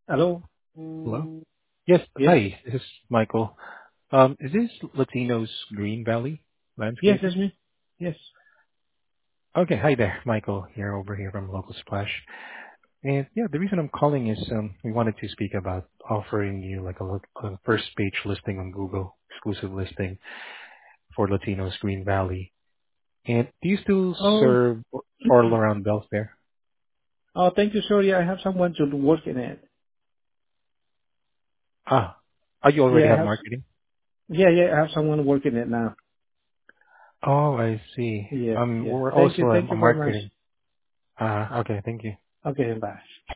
Hello? Hello? Yes. Yes. Hi, this is Michael. Is this Latino's Green Valley Yes, Landscaping? that's me. Yes. Okay. Hi there, Michael, here from Local Splash. And yeah, the reason I'm calling is we wanted to speak about offering you like a first page listing on Google, exclusive listing for Latino's Green Valley. And do you still Oh, serve all around Belfair? oh, thank you. Sorry, I have someone to work in it. Ah, you already Yeah, have marketing? I have someone working it now. Oh, I see. Yeah, yeah. We're Thank also you. Thank a you very much. marketing. Okay, thank you. Okay, bye.